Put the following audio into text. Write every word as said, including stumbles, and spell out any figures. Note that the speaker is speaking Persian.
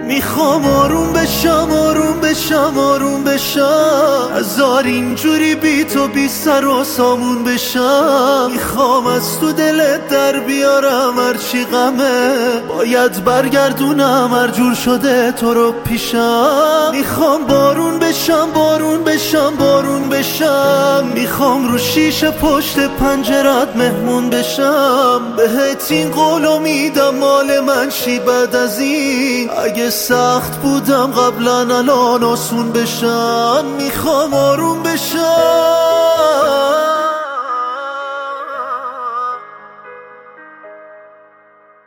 میخوام آروم بشم آروم بشم آروم بشم، هزار اینجوری بی تو بی سر و سامون بشم. میخوام از تو دلت در بیارم هرچی غمه، باید برگردونم هر جور شده تو رو پیشم. میخوام بارون بشم بارون بشم بارون بشم، میخوام رو شیشه پشت پنجرت مهمون بشم. بهت این قولو میدم مال من شی بعد از این، اگه سخت بودم قبلا الان آسون بشم. میخوام آروم بشم